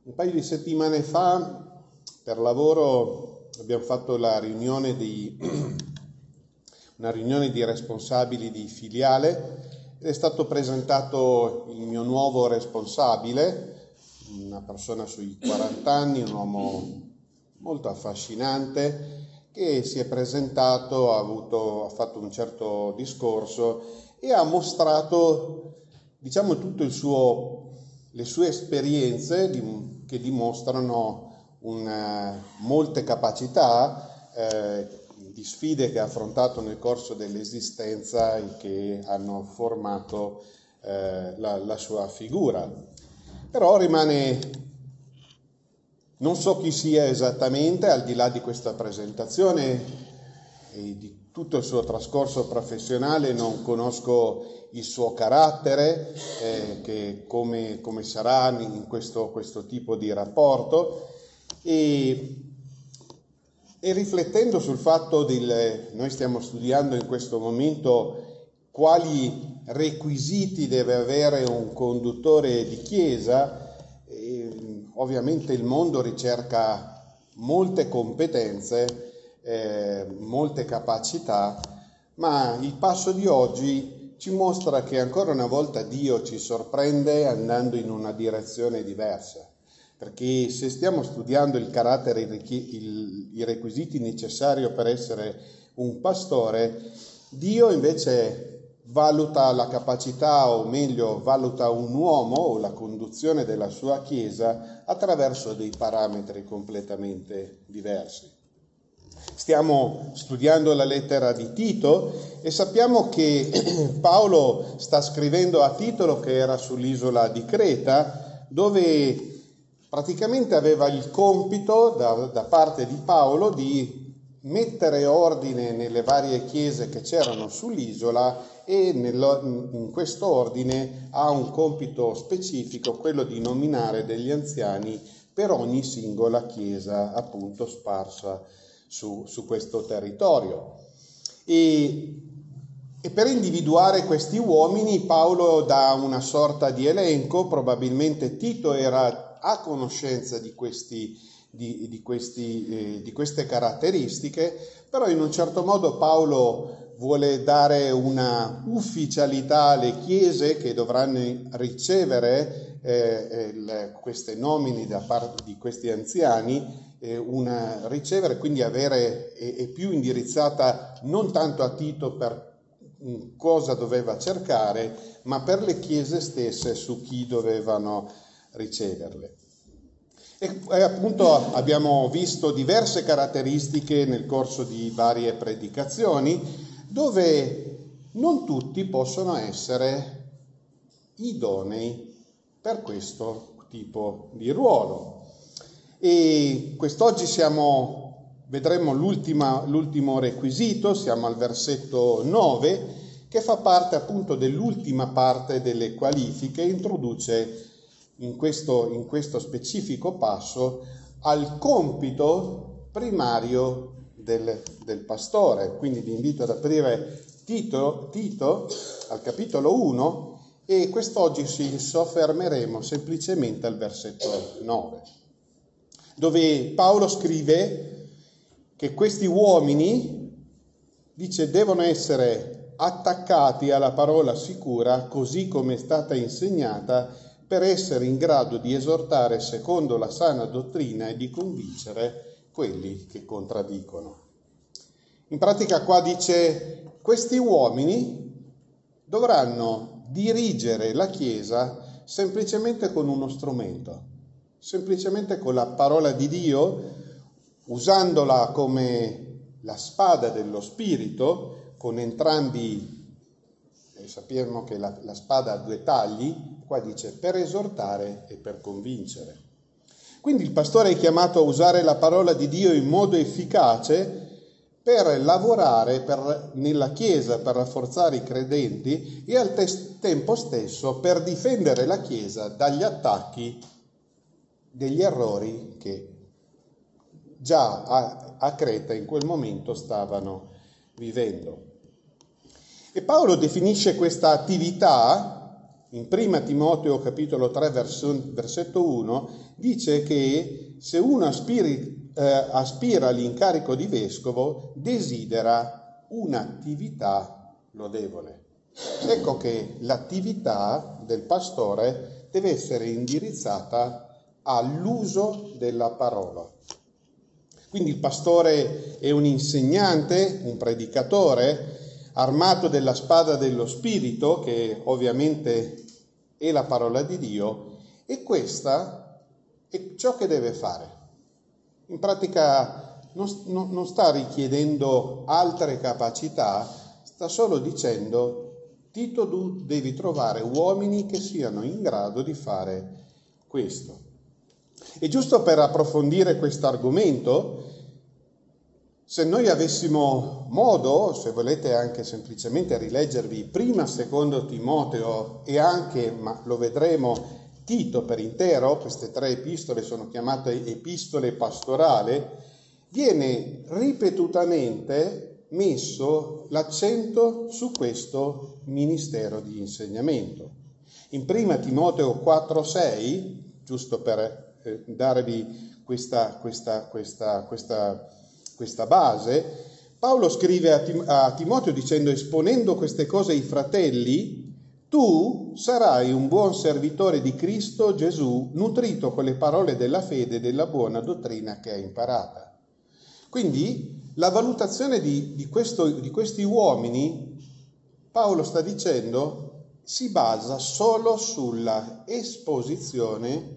Un paio di settimane fa, per lavoro, abbiamo fatto una riunione di responsabili di filiale ed è stato presentato il mio nuovo responsabile, una persona sui 40 anni, un uomo molto affascinante, che si è presentato, ha fatto un certo discorso e ha mostrato, tutte le sue esperienze che dimostrano molte capacità di sfide che ha affrontato nel corso dell'esistenza e che hanno formato la sua figura. Però non so chi sia esattamente, al di là di questa presentazione e di tutto il suo trascorso professionale, non conosco il suo carattere, che come sarà in questo tipo di rapporto, e riflettendo sul fatto noi stiamo studiando in questo momento quali requisiti deve avere un conduttore di chiesa. Ovviamente il mondo ricerca molte competenze, molte capacità, ma il passo di oggi ci mostra che ancora una volta Dio ci sorprende andando in una direzione diversa, perché se stiamo studiando il carattere, i requisiti necessari per essere un pastore, Dio invece valuta la capacità, o meglio valuta un uomo o la conduzione della sua chiesa attraverso dei parametri completamente diversi. Stiamo studiando la lettera di Tito e sappiamo che Paolo sta scrivendo a Tito, che era sull'isola di Creta, dove praticamente aveva il compito da parte di Paolo di mettere ordine nelle varie chiese che c'erano sull'isola, e in questo ordine ha un compito specifico, quello di nominare degli anziani per ogni singola chiesa appunto sparsa su questo territorio. E per individuare questi uomini Paolo dà una sorta di elenco. Probabilmente Tito era a conoscenza di queste caratteristiche, però in un certo modo Paolo vuole dare una ufficialità alle chiese che dovranno ricevere queste nomine da parte di questi anziani, ricevere, quindi avere, è più indirizzata non tanto a Tito per cosa doveva cercare, ma per le chiese stesse su chi dovevano riceverle. E appunto abbiamo visto diverse caratteristiche nel corso di varie predicazioni, dove non tutti possono essere idonei per questo tipo di ruolo. E quest'oggi vedremo l'ultimo requisito, siamo al versetto 9, che fa parte appunto dell'ultima parte delle qualifiche, introduce in questo specifico passo al compito primario del pastore. Quindi vi invito ad aprire Tito al capitolo 1 e quest'oggi ci soffermeremo semplicemente al versetto 9, dove Paolo scrive che questi uomini, dice, devono essere attaccati alla parola sicura così come è stata insegnata, per essere in grado di esortare secondo la sana dottrina e di convincere quelli che contraddicono. In pratica qua dice: questi uomini dovranno dirigere la Chiesa semplicemente con uno strumento, semplicemente con la parola di Dio, usandola come la spada dello Spirito, con entrambi, sappiamo che la spada ha due tagli, qua dice per esortare e per convincere. Quindi il pastore è chiamato a usare la parola di Dio in modo efficace per lavorare nella Chiesa, per rafforzare i credenti e al tempo stesso per difendere la Chiesa dagli attacchi degli errori che già a Creta in quel momento stavano vivendo. E Paolo definisce questa attività in prima Timoteo capitolo 3 versetto 1 dice che se uno aspira all'incarico di vescovo desidera un'attività lodevole. Ecco che l'attività del pastore deve essere indirizzata all'uso della parola. Quindi il pastore è un insegnante, un predicatore, armato della spada dello Spirito, che ovviamente è la parola di Dio, e questa è ciò che deve fare. In pratica non sta richiedendo altre capacità, sta solo dicendo: Tito, tu devi trovare uomini che siano in grado di fare questo. E giusto per approfondire questo argomento, se noi avessimo modo, se volete anche semplicemente rileggervi prima, secondo Timoteo e anche, ma lo vedremo, Tito per intero, queste 3 epistole sono chiamate epistole pastorali, viene ripetutamente messo l'accento su questo ministero di insegnamento. In prima Timoteo 4,6, giusto per darvi questa base, Paolo scrive a Timoteo dicendo: esponendo queste cose ai fratelli, tu sarai un buon servitore di Cristo Gesù, nutrito con le parole della fede e della buona dottrina che hai imparata. Quindi la valutazione di questi uomini, Paolo sta dicendo, si basa solo sulla esposizione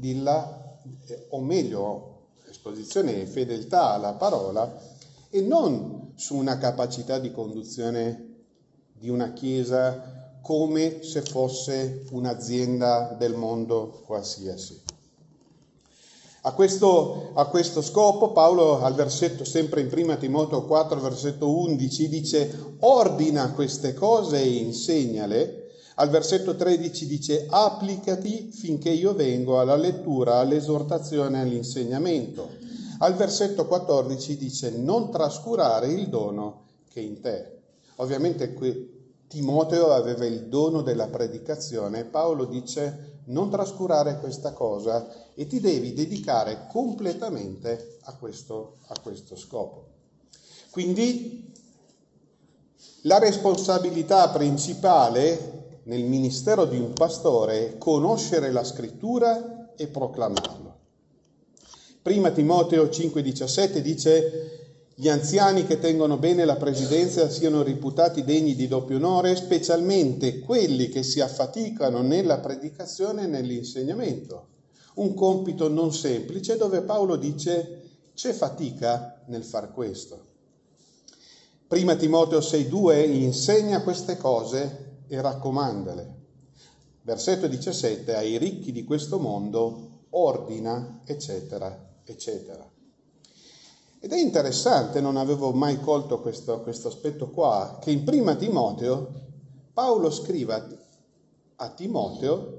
esposizione e fedeltà alla parola, e non su una capacità di conduzione di una chiesa come se fosse un'azienda del mondo qualsiasi. A questo scopo Paolo al versetto, sempre in prima Timoteo 4 versetto 11, dice: ordina queste cose e insegnale. Al versetto 13 dice: applicati finché io vengo alla lettura, all'esortazione e all'insegnamento. Al versetto 14 dice: non trascurare il dono che è in te. Ovviamente qui Timoteo aveva il dono della predicazione. Paolo dice: non trascurare questa cosa e ti devi dedicare completamente a questo scopo. Quindi la responsabilità principale nel ministero di un pastore è conoscere la scrittura e proclamarlo. Prima Timoteo 5,17 dice: gli anziani che tengono bene la presidenza siano reputati degni di doppio onore, specialmente quelli che si affaticano nella predicazione e nell'insegnamento. Un compito non semplice, dove Paolo dice: c'è fatica nel far questo. Prima Timoteo 6,2 insegna queste cose e raccomandale. Versetto 17: ai ricchi di questo mondo ordina, eccetera, eccetera. Ed è interessante, non avevo mai colto questo aspetto qua, che in prima Timoteo Paolo scrive a Timoteo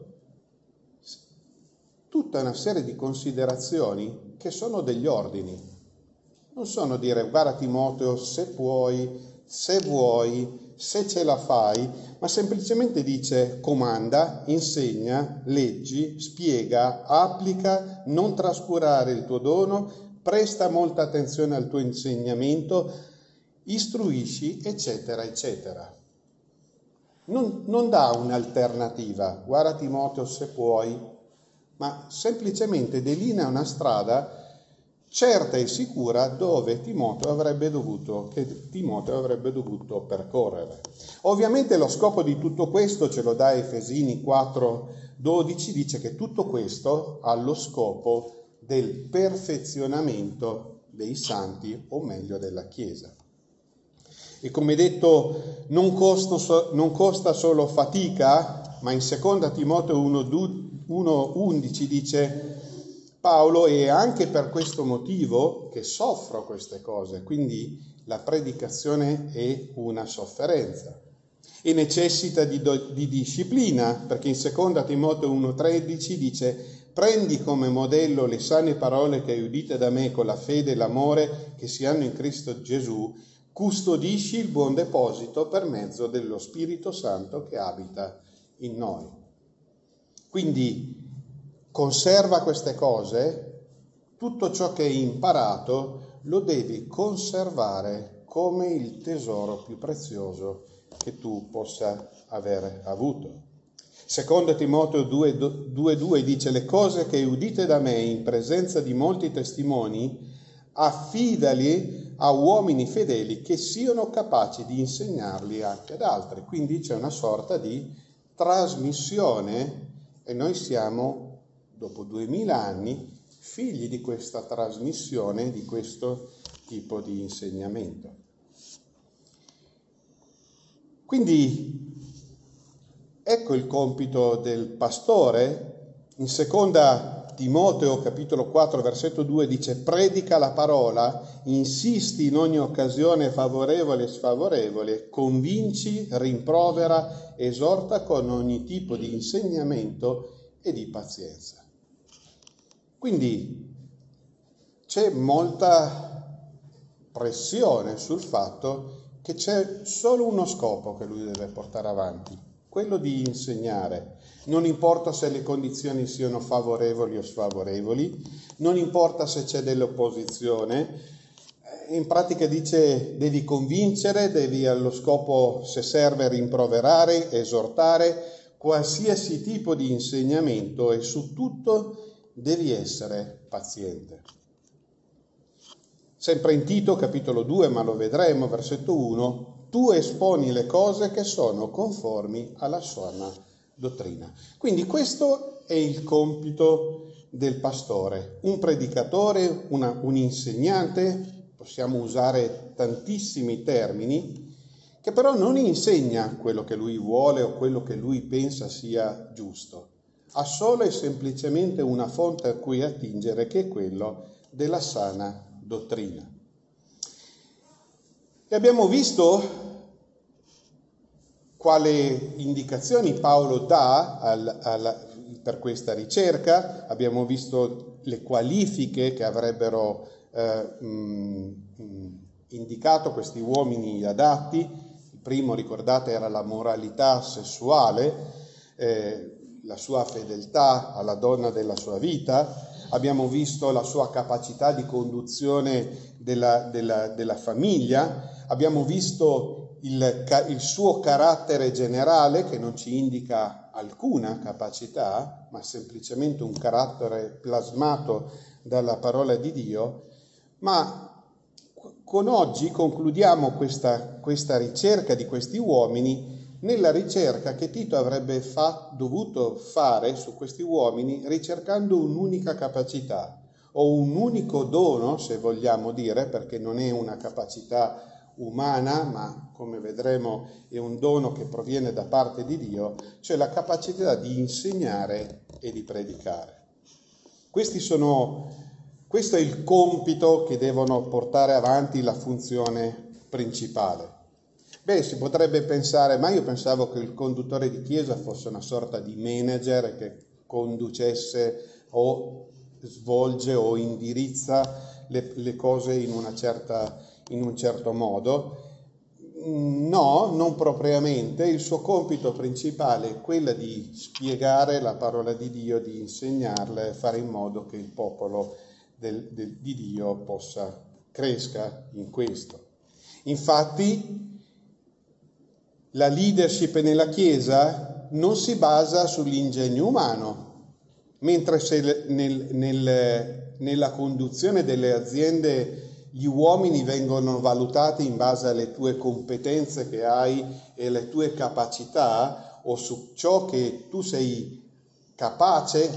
tutta una serie di considerazioni che sono degli ordini. Non sono dire: guarda Timoteo, se puoi, se vuoi, se ce la fai, ma semplicemente dice: comanda, insegna, leggi, spiega, applica, non trascurare il tuo dono, presta molta attenzione al tuo insegnamento, istruisci, eccetera, eccetera. Non dà un'alternativa, guarda Timoteo se puoi, ma semplicemente delinea una strada certa e sicura dove Timoteo avrebbe dovuto percorrere. Ovviamente lo scopo di tutto questo ce lo dà Efesini 4,12, dice che tutto questo ha lo scopo del perfezionamento dei santi, o meglio della Chiesa. E come detto, non costa solo fatica, ma in seconda Timoteo 1,11 dice Paolo: è anche per questo motivo che soffro queste cose. Quindi la predicazione è una sofferenza e necessita di disciplina, perché in seconda Timoteo 1,13 dice: prendi come modello le sane parole che hai udite da me con la fede e l'amore che si hanno in Cristo Gesù, custodisci il buon deposito per mezzo dello Spirito Santo che abita in noi. Quindi conserva queste cose, tutto ciò che hai imparato lo devi conservare come il tesoro più prezioso che tu possa avere avuto. Secondo Timoteo 2,2 dice: le cose che udite da me in presenza di molti testimoni affidali a uomini fedeli che siano capaci di insegnarli anche ad altri. Quindi c'è una sorta di trasmissione e noi siamo, dopo 2000 anni, figli di questa trasmissione, di questo tipo di insegnamento. Quindi ecco il compito del pastore. In seconda Timoteo capitolo 4 versetto 2 dice: predica la parola, insisti in ogni occasione favorevole e sfavorevole, convinci, rimprovera, esorta con ogni tipo di insegnamento e di pazienza. Quindi c'è molta pressione sul fatto che c'è solo uno scopo che lui deve portare avanti, quello di insegnare. Non importa se le condizioni siano favorevoli o sfavorevoli, non importa se c'è dell'opposizione, in pratica dice devi convincere, devi allo scopo, se serve, rimproverare, esortare, qualsiasi tipo di insegnamento, e su tutto devi essere paziente. Sempre in Tito capitolo 2, ma lo vedremo, versetto 1, tu esponi le cose che sono conformi alla sana dottrina. Quindi questo è il compito del pastore, un predicatore, un insegnante, possiamo usare tantissimi termini, che però non insegna quello che lui vuole o quello che lui pensa sia giusto. Ha solo e semplicemente una fonte a cui attingere, che è quello della sana dottrina. E abbiamo visto quali indicazioni Paolo dà per questa ricerca, abbiamo visto le qualifiche che avrebbero indicato questi uomini adatti. Il primo, ricordate, era la moralità sessuale, la sua fedeltà alla donna della sua vita. Abbiamo visto la sua capacità di conduzione della famiglia, abbiamo visto il suo carattere generale, che non ci indica alcuna capacità, ma semplicemente un carattere plasmato dalla parola di Dio. Ma con oggi concludiamo questa ricerca di questi uomini nella ricerca che Tito avrebbe dovuto fare su questi uomini, ricercando un'unica capacità o un unico dono, se vogliamo dire, perché non è una capacità umana, ma come vedremo è un dono che proviene da parte di Dio, cioè la capacità di insegnare e di predicare. Questo è il compito che devono portare avanti, la funzione principale. Si potrebbe pensare, ma io pensavo che il conduttore di chiesa fosse una sorta di manager che conducesse o svolge o indirizza le cose in un certo modo. No, non propriamente. Il suo compito principale è quello di spiegare la parola di Dio, di insegnarla e fare in modo che il popolo di Dio cresca in questo. Infatti, la leadership nella Chiesa non si basa sull'ingegno umano, mentre se nella conduzione delle aziende gli uomini vengono valutati in base alle tue competenze che hai e alle tue capacità, o su ciò che tu sei capace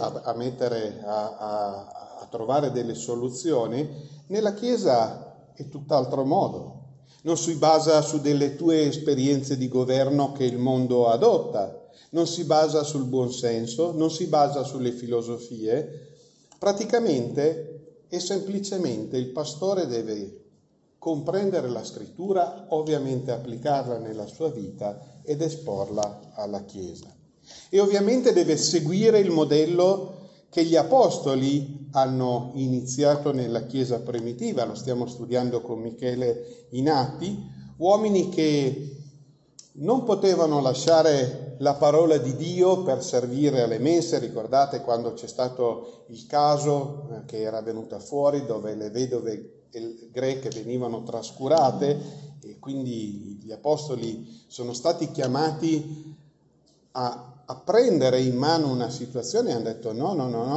a trovare delle soluzioni, nella Chiesa è tutt'altro modo. Non si basa su delle tue esperienze di governo che il mondo adotta, non si basa sul buonsenso, non si basa sulle filosofie. Praticamente e semplicemente il pastore deve comprendere la scrittura, ovviamente applicarla nella sua vita ed esporla alla Chiesa. E ovviamente deve seguire il modello che gli apostoli hanno iniziato nella Chiesa primitiva, lo stiamo studiando con Michele in Atti, uomini che non potevano lasciare la parola di Dio per servire alle messe. Ricordate quando c'è stato il caso che era venuta fuori, dove le vedove greche venivano trascurate, e quindi gli apostoli sono stati chiamati a prendere in mano una situazione e hanno detto no,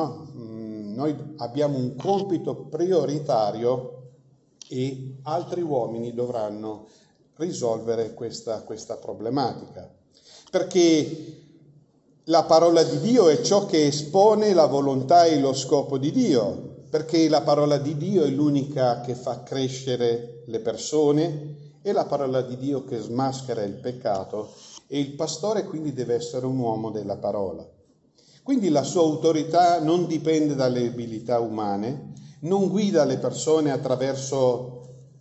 noi abbiamo un compito prioritario e altri uomini dovranno risolvere questa problematica, perché la parola di Dio è ciò che espone la volontà e lo scopo di Dio, perché la parola di Dio è l'unica che fa crescere le persone, è la parola di Dio che smaschera il peccato, e il pastore quindi deve essere un uomo della parola. Quindi la sua autorità non dipende dalle abilità umane, non guida le persone attraverso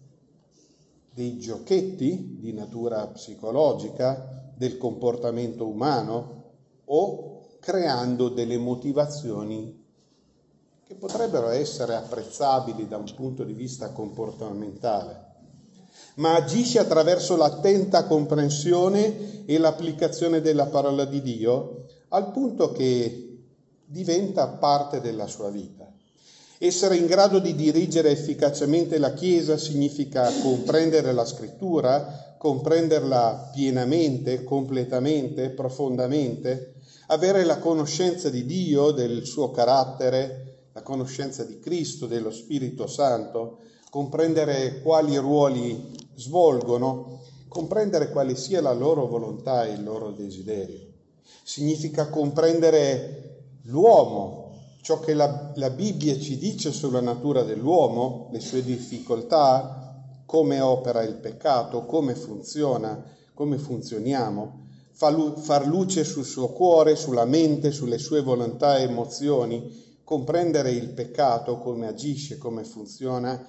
dei giochetti di natura psicologica, del comportamento umano, o creando delle motivazioni che potrebbero essere apprezzabili da un punto di vista comportamentale, ma agisce attraverso l'attenta comprensione e l'applicazione della parola di Dio, al punto che diventa parte della sua vita. Essere in grado di dirigere efficacemente la Chiesa significa comprendere la Scrittura, comprenderla pienamente, completamente, profondamente, avere la conoscenza di Dio, del suo carattere, la conoscenza di Cristo, dello Spirito Santo, comprendere quali ruoli svolgono, comprendere quale sia la loro volontà e il loro desiderio. Significa comprendere l'uomo, ciò che la Bibbia ci dice sulla natura dell'uomo, le sue difficoltà, come opera il peccato, come funziona, come funzioniamo, far luce sul suo cuore, sulla mente, sulle sue volontà e emozioni, comprendere il peccato, come agisce, come funziona,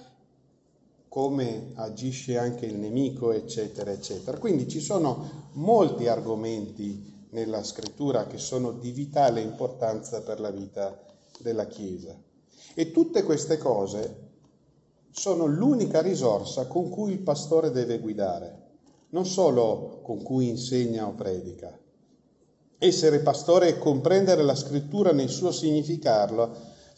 come agisce anche il nemico, eccetera, eccetera. Quindi ci sono molti argomenti nella Scrittura che sono di vitale importanza per la vita della Chiesa. E tutte queste cose sono l'unica risorsa con cui il pastore deve guidare, non solo con cui insegna o predica. Essere pastore è comprendere la Scrittura nel suo significato,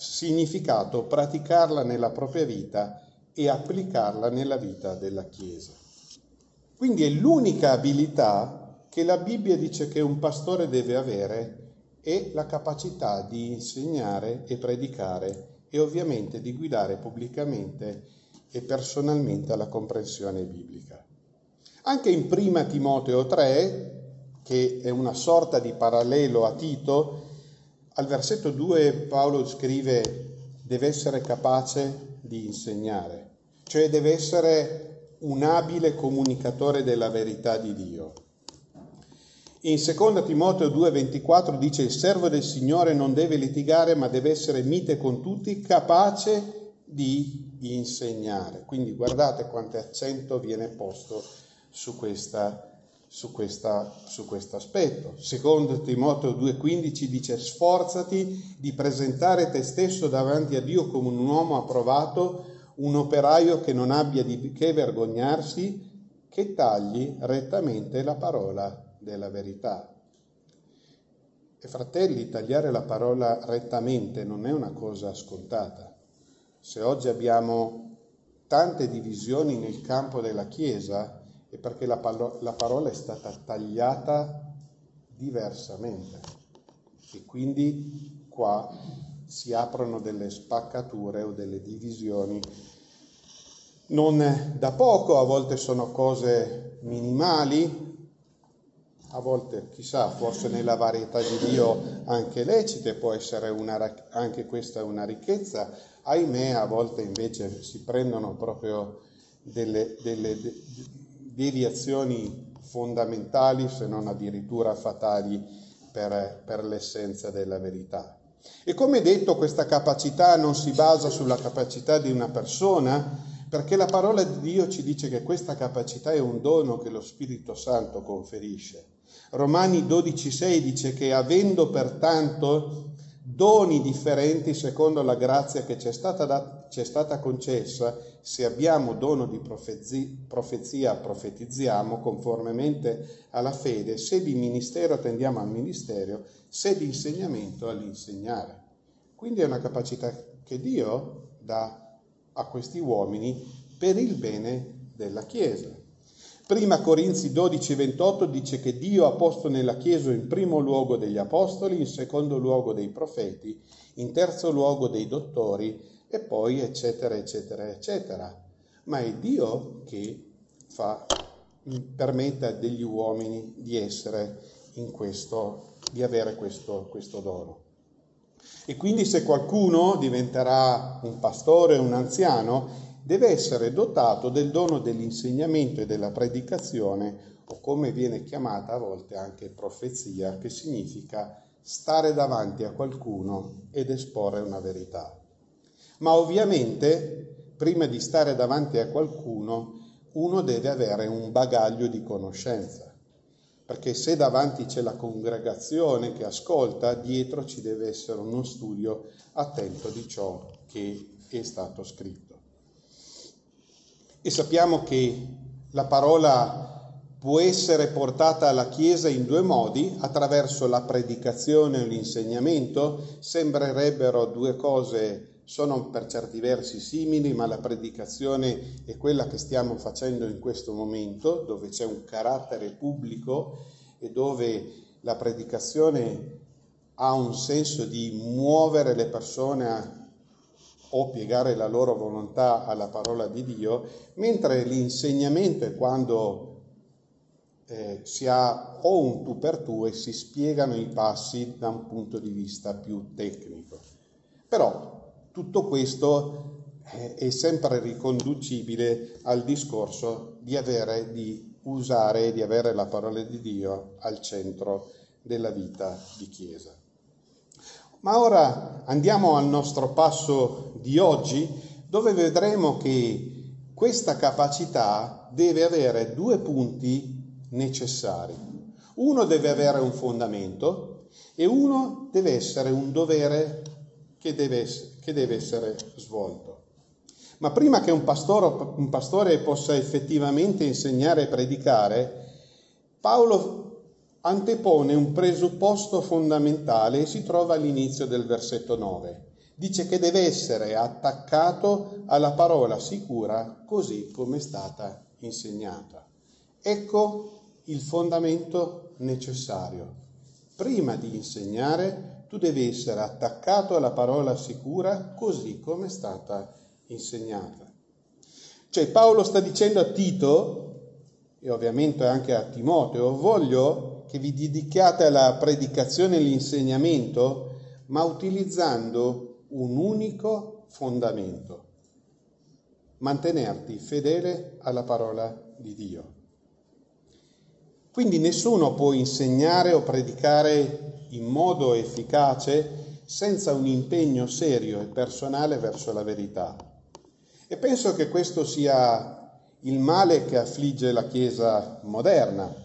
praticarla nella propria vita e applicarla nella vita della Chiesa. Quindi è l'unica abilità che la Bibbia dice che un pastore deve avere, è la capacità di insegnare e predicare e ovviamente di guidare pubblicamente e personalmente alla comprensione biblica. Anche in 1 Timoteo 3, che è una sorta di parallelo a Tito, al versetto 2 Paolo scrive: deve essere capace di insegnare, cioè deve essere un abile comunicatore della verità di Dio. In 2 Timoteo 2,24 dice: il servo del Signore non deve litigare, ma deve essere mite con tutti, capace di insegnare. Quindi guardate quanto accento viene posto su questo aspetto. 2 Timoteo 2,15 dice: sforzati di presentare te stesso davanti a Dio come un uomo approvato, un operaio che non abbia di che vergognarsi, che tagli rettamente la parola della verità. E fratelli, tagliare la parola rettamente non è una cosa scontata. Se oggi abbiamo tante divisioni nel campo della Chiesa è perché la parola è stata tagliata diversamente, e quindi qua si aprono delle spaccature o delle divisioni non da poco. A volte sono cose minimali, a volte, chissà, forse nella varietà di Dio anche lecite, può essere anche questa una ricchezza. Ahimè, a volte invece si prendono proprio delle deviazioni fondamentali, se non addirittura fatali per l'essenza della verità. E come detto, questa capacità non si basa sulla capacità di una persona, perché la parola di Dio ci dice che questa capacità è un dono che lo Spirito Santo conferisce. Romani 12,6 dice che avendo pertanto doni differenti secondo la grazia che ci è stata concessa. Se abbiamo dono di profezia, profetizziamo conformemente alla fede, se di ministero tendiamo al ministero, se di insegnamento all'insegnare. Quindi è una capacità che Dio dà a questi uomini per il bene della Chiesa. Prima Corinzi 12:28 dice che Dio ha posto nella Chiesa in primo luogo degli apostoli, in secondo luogo dei profeti, in terzo luogo dei dottori e poi eccetera, eccetera, eccetera. Ma è Dio che permette a degli uomini di essere in questo, di avere questo dono. E quindi se qualcuno diventerà un pastore, un anziano, deve essere dotato del dono dell'insegnamento e della predicazione, o come viene chiamata a volte anche profezia, che significa stare davanti a qualcuno ed esporre una verità. Ma ovviamente, prima di stare davanti a qualcuno, uno deve avere un bagaglio di conoscenza, perché se davanti c'è la congregazione che ascolta, dietro ci deve essere uno studio attento di ciò che è stato scritto. E sappiamo che la parola può essere portata alla Chiesa in due modi, attraverso la predicazione e l'insegnamento. Sembrerebbero due cose, sono per certi versi simili, ma la predicazione è quella che stiamo facendo in questo momento, dove c'è un carattere pubblico e dove la predicazione ha un senso di muovere le persone o piegare la loro volontà alla parola di Dio, mentre l'insegnamento è quando si ha o un tu per tu e si spiegano i passi da un punto di vista più tecnico. Però tutto questo è sempre riconducibile al discorso di usare e di avere la parola di Dio al centro della vita di Chiesa. Ma ora andiamo al nostro passo di oggi, dove vedremo che questa capacità deve avere due punti necessari. Uno deve avere un fondamento e uno deve essere un dovere che deve essere svolto. Ma prima che un pastore possa effettivamente insegnare e predicare, Paolo antepone un presupposto fondamentale e si trova all'inizio del versetto 9. Dice che deve essere attaccato alla parola sicura così come è stata insegnata. Ecco il fondamento necessario. Prima di insegnare, tu devi essere attaccato alla parola sicura così come è stata insegnata. Cioè Paolo sta dicendo a Tito, e ovviamente anche a Timoteo, voglio che vi dedichiate alla predicazione e all'insegnamento, ma utilizzando un unico fondamento: mantenerti fedele alla parola di Dio. Quindi nessuno può insegnare o predicare in modo efficace senza un impegno serio e personale verso la verità. E penso che questo sia il male che affligge la Chiesa moderna.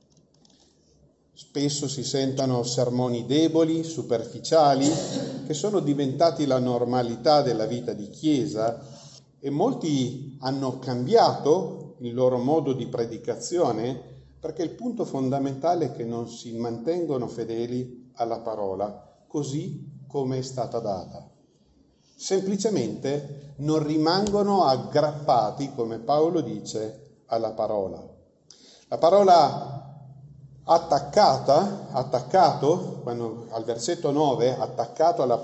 Spesso si sentono sermoni deboli, superficiali, che sono diventati la normalità della vita di Chiesa, e molti hanno cambiato il loro modo di predicazione perché il punto fondamentale è che non si mantengono fedeli alla parola così come è stata data. Semplicemente non rimangono aggrappati, come Paolo dice, alla parola. La parola attaccato, quando al versetto 9, attaccato alla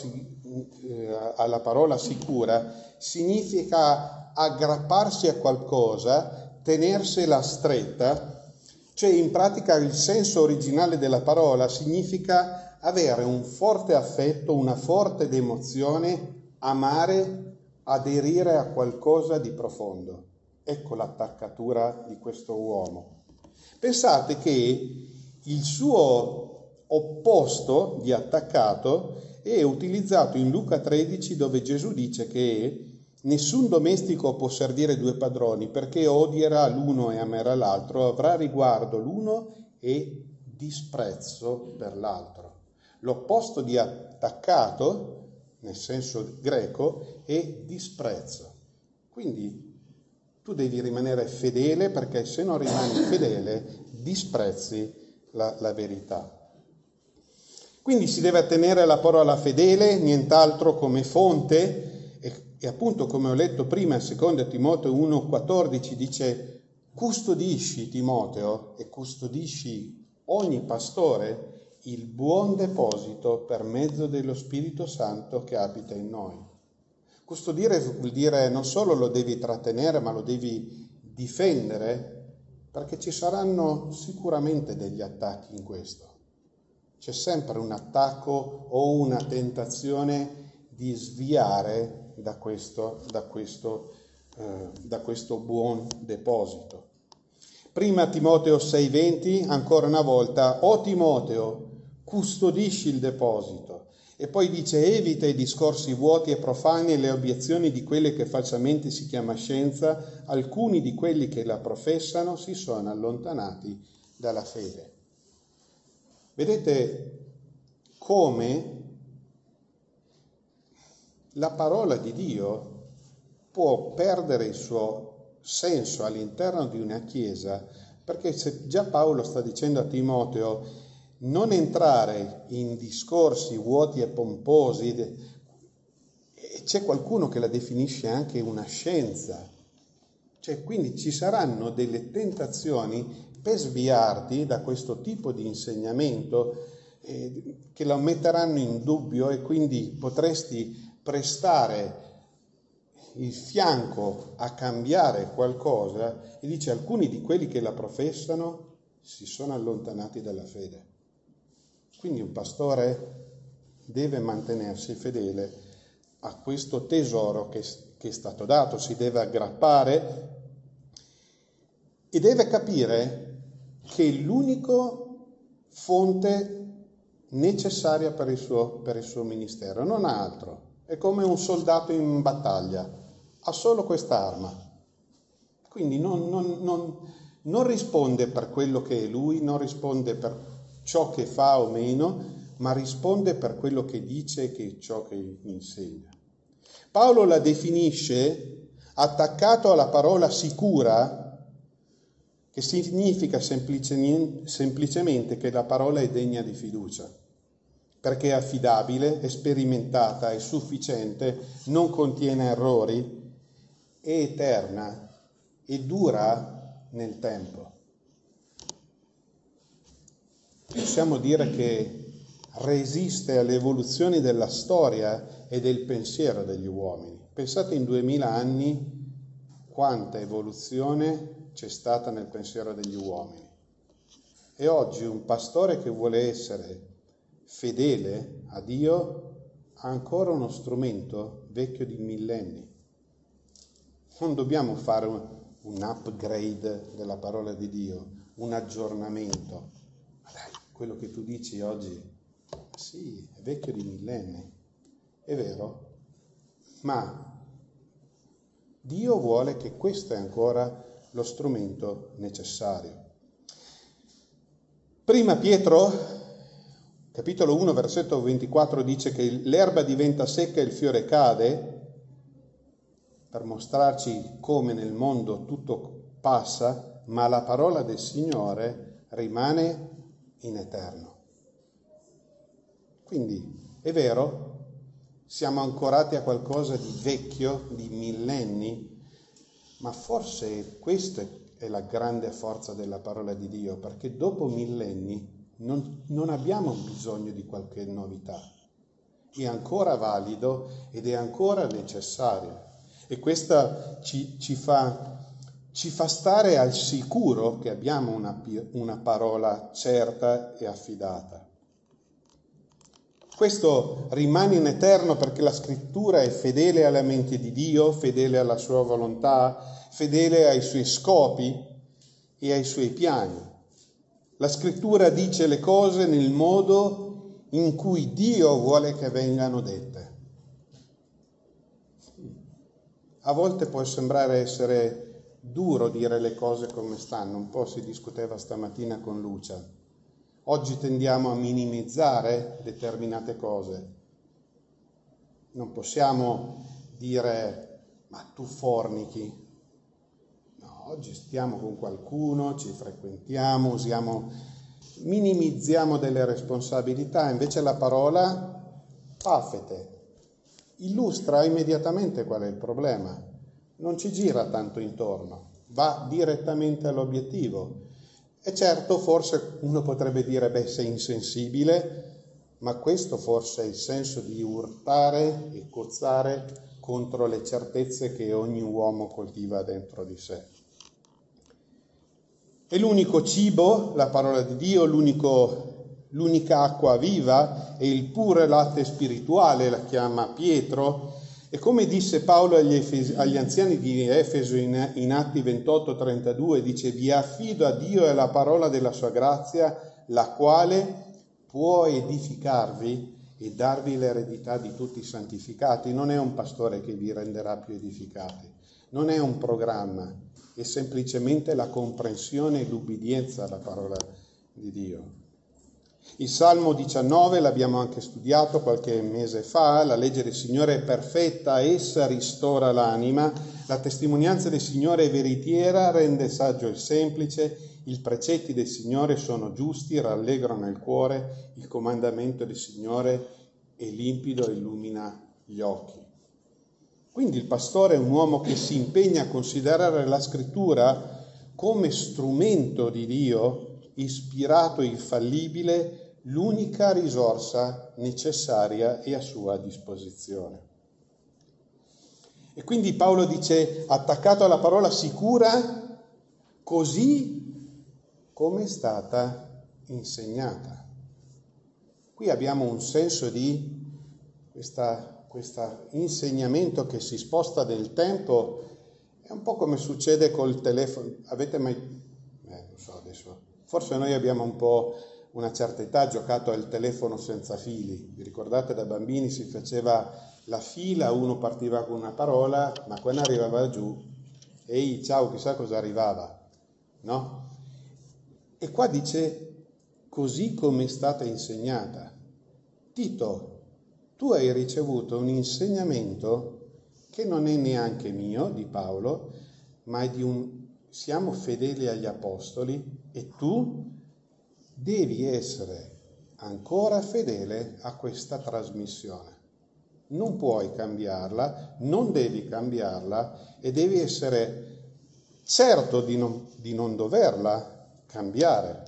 parola sicura, significa aggrapparsi a qualcosa, tenersela stretta, cioè in pratica il senso originale della parola significa avere un forte affetto, una forte emozione, amare, aderire a qualcosa di profondo. Ecco l'attaccatura di questo uomo. Pensate che il suo opposto di attaccato è utilizzato in Luca 13, dove Gesù dice che nessun domestico può servire due padroni, perché odierà l'uno e amerà l'altro, avrà riguardo l'uno e disprezzo per l'altro. L'opposto di attaccato, nel senso greco, è disprezzo. Quindi tu devi rimanere fedele, perché se non rimani fedele disprezzi la verità. Quindi si deve attenere alla parola fedele, nient'altro come fonte, e appunto come ho letto prima, in 2 Timoteo 1,14 dice: custodisci Timoteo e custodisci ogni pastore il buon deposito per mezzo dello Spirito Santo che abita in noi. Custodire vuol dire non solo lo devi trattenere, ma lo devi difendere, perché ci saranno sicuramente degli attacchi in questo. C'è sempre un attacco o una tentazione di sviare da questo buon deposito. Prima Timoteo 6,20, ancora una volta: o Timoteo, custodisci il deposito. E poi dice: evita i discorsi vuoti e profani e le obiezioni di quelle che falsamente si chiama scienza. Alcuni di quelli che la professano si sono allontanati dalla fede. Vedete come la parola di Dio può perdere il suo senso all'interno di una chiesa, perché se già Paolo sta dicendo a Timoteo non entrare in discorsi vuoti e pomposi, e c'è qualcuno che la definisce anche una scienza, cioè quindi ci saranno delle tentazioni per sviarti da questo tipo di insegnamento che lo metteranno in dubbio, e quindi potresti prestare il fianco a cambiare qualcosa. E dice: alcuni di quelli che la professano si sono allontanati dalla fede. Quindi un pastore deve mantenersi fedele a questo tesoro che è stato dato, si deve aggrappare e deve capire che è l'unico fonte necessaria per il suo ministero, non ha altro. È come un soldato in battaglia, ha solo quest'arma. Quindi non risponde per quello che è lui, non risponde per ciò che fa o meno, ma risponde per quello che dice, che è ciò che insegna. Paolo la definisce attaccato alla parola sicura, che significa semplicemente che la parola è degna di fiducia, perché è affidabile, è sperimentata, è sufficiente, non contiene errori, è eterna e dura nel tempo. Possiamo dire che resiste alle evoluzioni della storia e del pensiero degli uomini. Pensate in 2000 anni quanta evoluzione c'è stata nel pensiero degli uomini. E oggi un pastore che vuole essere fedele a Dio ha ancora uno strumento vecchio di millenni. Non dobbiamo fare un upgrade della parola di Dio, un aggiornamento. Ma dai, quello che tu dici oggi, sì, è vecchio di millenni, è vero, ma Dio vuole che questo è ancora lo strumento necessario. Prima Pietro, capitolo 1, versetto 24, dice che l'erba diventa secca e il fiore cade, per mostrarci come nel mondo tutto passa, ma la parola del Signore rimane in eterno. Quindi, è vero, siamo ancorati a qualcosa di vecchio, di millenni, ma forse questa è la grande forza della parola di Dio, perché dopo millenni non abbiamo bisogno di qualche novità. È ancora valido ed è ancora necessario. E questa ci fa stare al sicuro che abbiamo una parola certa e affidata. Questo rimane in eterno perché la scrittura è fedele alla mente di Dio, fedele alla sua volontà, fedele ai suoi scopi e ai suoi piani. La scrittura dice le cose nel modo in cui Dio vuole che vengano dette. A volte può sembrare essere duro dire le cose come stanno, un po' si discuteva stamattina con Lucia. Oggi tendiamo a minimizzare determinate cose. Non possiamo dire, ma tu fornichi. No, oggi stiamo con qualcuno, ci frequentiamo, minimizziamo delle responsabilità, invece la parola pafete illustra immediatamente qual è il problema, non ci gira tanto intorno, va direttamente all'obiettivo. E certo, forse uno potrebbe dire, sei insensibile, ma questo forse è il senso di urtare e cozzare contro le certezze che ogni uomo coltiva dentro di sé. È l'unico cibo, la parola di Dio, l'unica acqua viva e il puro latte spirituale, la chiama Pietro. E come disse Paolo agli anziani di Efeso in Atti 28-32, dice: vi affido a Dio e alla parola della sua grazia, la quale può edificarvi e darvi l'eredità di tutti i santificati. Non è un pastore che vi renderà più edificati, non è un programma, è semplicemente la comprensione e l'ubbidienza alla parola di Dio. Il Salmo 19 l'abbiamo anche studiato qualche mese fa, la legge del Signore è perfetta, essa ristora l'anima, la testimonianza del Signore è veritiera, rende saggio il semplice, i precetti del Signore sono giusti, rallegrano il cuore, il comandamento del Signore è limpido e illumina gli occhi. Quindi il pastore è un uomo che si impegna a considerare la scrittura come strumento di Dio, ispirato e infallibile, l'unica risorsa necessaria e a sua disposizione. E quindi Paolo dice, attaccato alla parola sicura, così come è stata insegnata. Qui abbiamo un senso di questo insegnamento che si sposta nel tempo, è un po' come succede col telefono. Avete mai, non so adesso, forse noi abbiamo un po' una certa età giocato al telefono senza fili. Vi ricordate, da bambini si faceva la fila, uno partiva con una parola, ma quando arrivava giù, ehi, ciao, chissà cosa arrivava, no? E qua dice, così come è stata insegnata. Tito, tu hai ricevuto un insegnamento che non è neanche mio, di Paolo, ma è siamo fedeli agli apostoli e tu devi essere ancora fedele a questa trasmissione. Non puoi cambiarla, non devi cambiarla e devi essere certo di non doverla cambiare.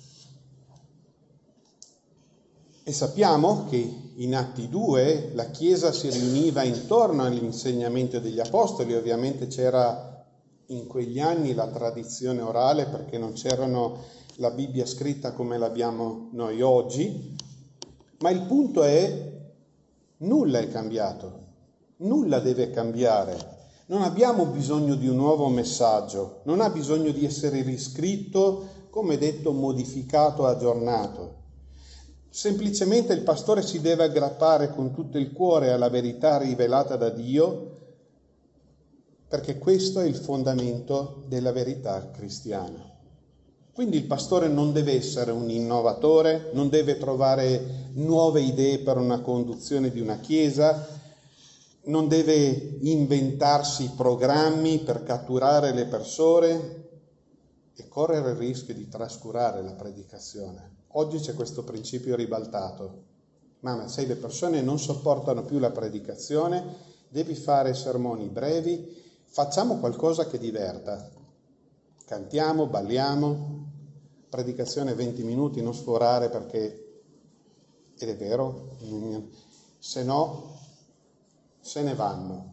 E sappiamo che in Atti 2 la Chiesa si riuniva intorno all'insegnamento degli apostoli, ovviamente c'era in quegli anni la tradizione orale perché non c'erano la Bibbia scritta come l'abbiamo noi oggi, ma il punto è, nulla è cambiato, nulla deve cambiare, non abbiamo bisogno di un nuovo messaggio, non ha bisogno di essere riscritto, come detto, modificato, aggiornato. Semplicemente il pastore si deve aggrappare con tutto il cuore alla verità rivelata da Dio, perché questo è il fondamento della verità cristiana. Quindi il pastore non deve essere un innovatore, non deve trovare nuove idee per una conduzione di una chiesa, non deve inventarsi programmi per catturare le persone e correre il rischio di trascurare la predicazione. Oggi c'è questo principio ribaltato. Ma se le persone non sopportano più la predicazione, devi fare sermoni brevi, facciamo qualcosa che diverta. Cantiamo, balliamo, predicazione 20 minuti, non sforare perché, ed è vero, se no se ne vanno.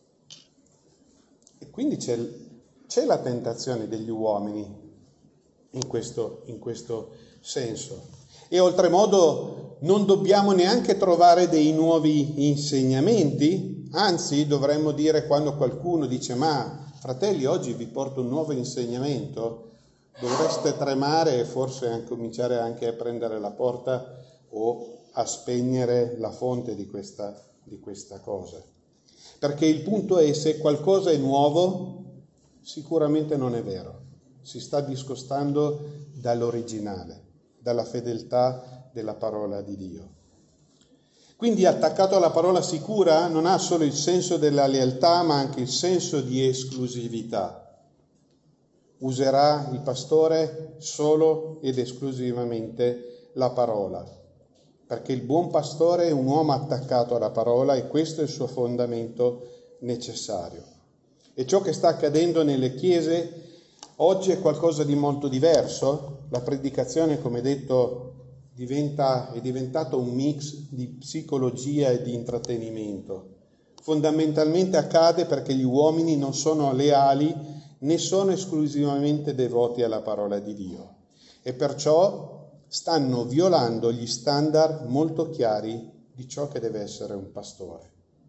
E quindi c'è la tentazione degli uomini in questo senso. E oltremodo non dobbiamo neanche trovare dei nuovi insegnamenti, anzi dovremmo dire, quando qualcuno dice ma fratelli oggi vi porto un nuovo insegnamento, dovreste tremare e forse cominciare anche a prendere la porta o a spegnere la fonte di questa cosa. Perché il punto è, se qualcosa è nuovo, sicuramente non è vero, si sta discostando dall'originale. dalla fedeltà della parola di Dio. Quindi attaccato alla parola sicura non ha solo il senso della lealtà, ma anche il senso di esclusività. Userà il pastore solo ed esclusivamente la parola, perché il buon pastore è un uomo attaccato alla parola e questo è il suo fondamento necessario. E ciò che sta accadendo nelle chiese oggi è qualcosa di molto diverso. La predicazione, come detto, è diventato un mix di psicologia e di intrattenimento. Fondamentalmente accade perché gli uomini non sono leali né sono esclusivamente devoti alla parola di Dio e perciò stanno violando gli standard molto chiari di ciò che deve essere un pastore.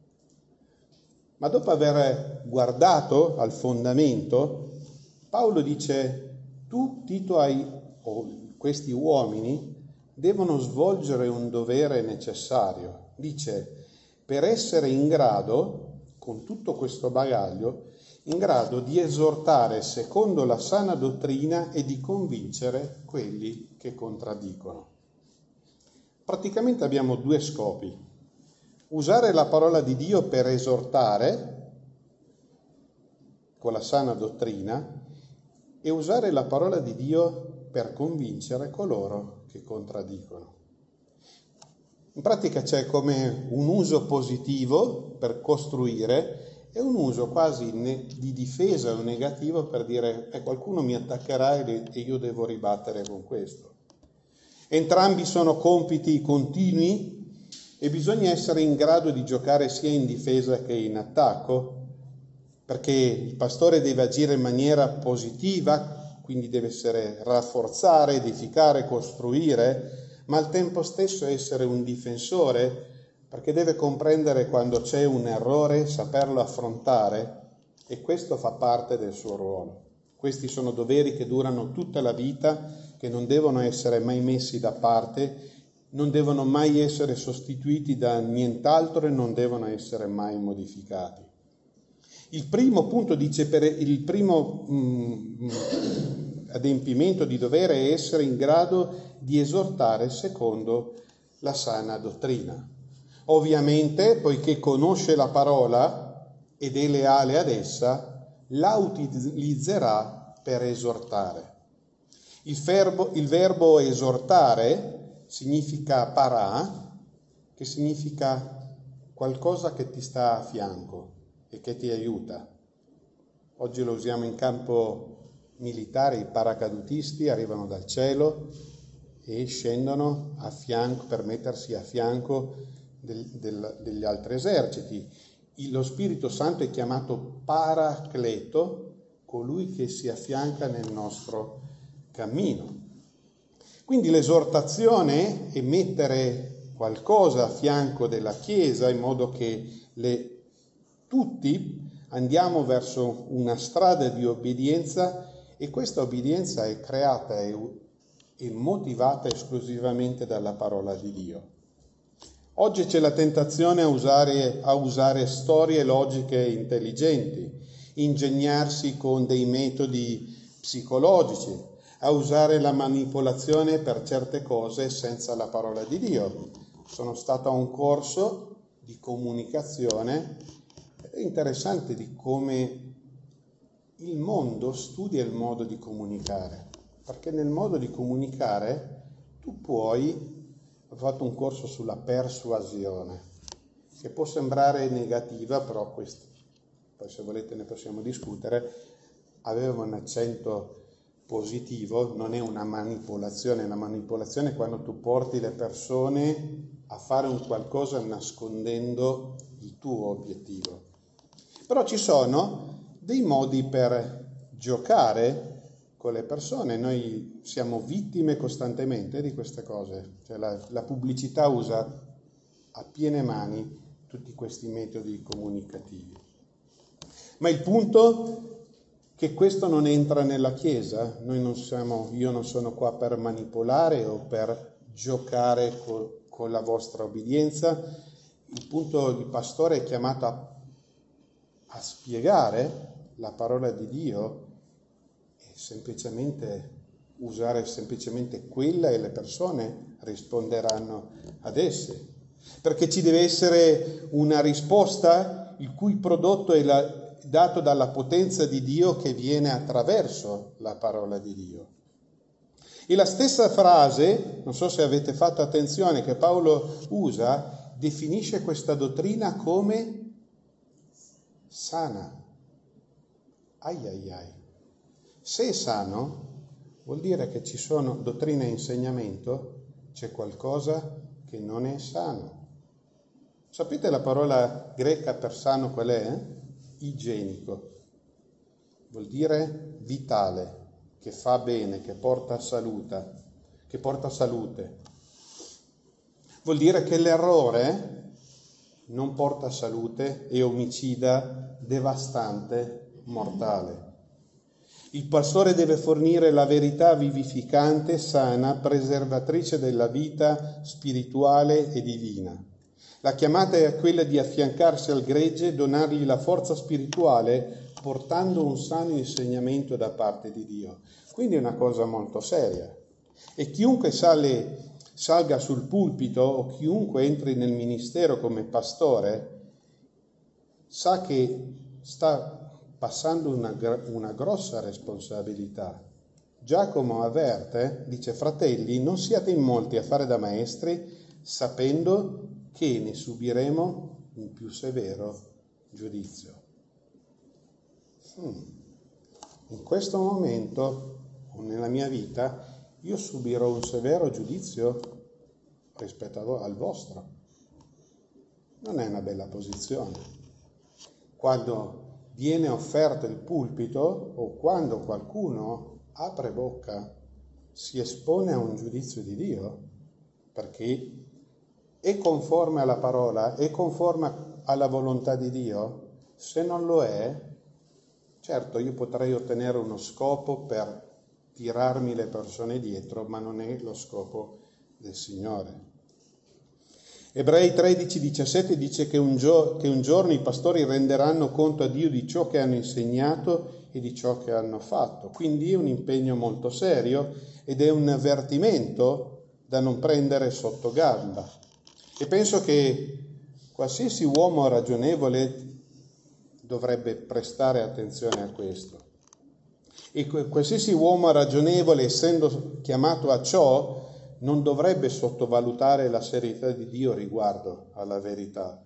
Ma dopo aver guardato al fondamento, Paolo dice: tu, Tito, questi uomini devono svolgere un dovere necessario. Dice, per essere in grado, con tutto questo bagaglio, in grado di esortare secondo la sana dottrina e di convincere quelli che contraddicono. Praticamente abbiamo due scopi: usare la parola di Dio per esortare con la sana dottrina e usare la parola di Dio per convincere coloro che contraddicono. In pratica c'è come un uso positivo per costruire e un uso quasi di difesa o negativo per dire qualcuno mi attaccherà e io devo ribattere con questo. Entrambi sono compiti continui e bisogna essere in grado di giocare sia in difesa che in attacco, perché il pastore deve agire in maniera positiva, quindi deve rafforzare, edificare, costruire, ma al tempo stesso essere un difensore, perché deve comprendere quando c'è un errore, saperlo affrontare, e questo fa parte del suo ruolo. Questi sono doveri che durano tutta la vita, che non devono essere mai messi da parte, non devono mai essere sostituiti da nient'altro e non devono essere mai modificati. Il primo punto dice, il primo adempimento di dovere è essere in grado di esortare secondo la sana dottrina. Ovviamente, poiché conosce la parola ed è leale ad essa, la utilizzerà per esortare. Il verbo esortare significa parà, che significa qualcosa che ti sta a fianco e che ti aiuta. Oggi lo usiamo in campo militare, i paracadutisti arrivano dal cielo e scendono a fianco per mettersi a fianco degli altri eserciti. Lo Spirito Santo è chiamato Paracleto, colui che si affianca nel nostro cammino. Quindi l'esortazione è mettere qualcosa a fianco della Chiesa in modo che tutti andiamo verso una strada di obbedienza e questa obbedienza è creata e motivata esclusivamente dalla parola di Dio. Oggi c'è la tentazione a usare storie logiche intelligenti, ingegnarsi con dei metodi psicologici, a usare la manipolazione per certe cose senza la parola di Dio. Sono stato a un corso di comunicazione ed è interessante di come il mondo studia il modo di comunicare, perché nel modo di comunicare tu puoi. Ho fatto un corso sulla persuasione, che può sembrare negativa, però questo, poi se volete ne possiamo discutere, aveva un accento positivo, non è una manipolazione. La manipolazione è quando tu porti le persone a fare un qualcosa nascondendo il tuo obiettivo. Però ci sono dei modi per giocare con le persone, noi siamo vittime costantemente di queste cose, cioè la pubblicità usa a piene mani tutti questi metodi comunicativi. Ma il punto è che questo non entra nella Chiesa, io non sono qua per manipolare o per giocare con la vostra obbedienza. Il punto, il pastore è chiamato a spiegare la parola di Dio, semplicemente usare semplicemente quella e le persone risponderanno ad esse. Perché ci deve essere una risposta il cui prodotto è dato dalla potenza di Dio che viene attraverso la parola di Dio. E la stessa frase, non so se avete fatto attenzione, che Paolo usa, definisce questa dottrina come sana. Ai ai ai. Se è sano, vuol dire che ci sono dottrina e insegnamento, c'è qualcosa che non è sano. Sapete la parola greca per sano qual è? Igienico. Vuol dire vitale, che fa bene, che porta salute. Vuol dire che l'errore non porta salute, è omicida, devastante, mortale. Il pastore deve fornire la verità vivificante, sana, preservatrice della vita spirituale e divina. La chiamata è quella di affiancarsi al gregge e donargli la forza spirituale portando un sano insegnamento da parte di Dio. Quindi è una cosa molto seria. E chiunque salga sul pulpito o chiunque entri nel ministero come pastore sa che sta passando una grossa responsabilità. Giacomo avverte, dice: fratelli, non siate in molti a fare da maestri, sapendo che ne subiremo un più severo giudizio. In questo momento, nella mia vita, io subirò un severo giudizio rispetto al vostro. Non è una bella posizione. Quando viene offerto il pulpito o quando qualcuno apre bocca, si espone a un giudizio di Dio, perché è conforme alla parola, è conforme alla volontà di Dio. Se non lo è, certo io potrei ottenere uno scopo per tirarmi le persone dietro, ma non è lo scopo del Signore. Ebrei 13:17 dice che un giorno i pastori renderanno conto a Dio di ciò che hanno insegnato e di ciò che hanno fatto. Quindi è un impegno molto serio ed è un avvertimento da non prendere sotto gamba. E penso che qualsiasi uomo ragionevole dovrebbe prestare attenzione a questo. E qualsiasi uomo ragionevole, essendo chiamato a ciò, non dovrebbe sottovalutare la serietà di Dio riguardo alla verità.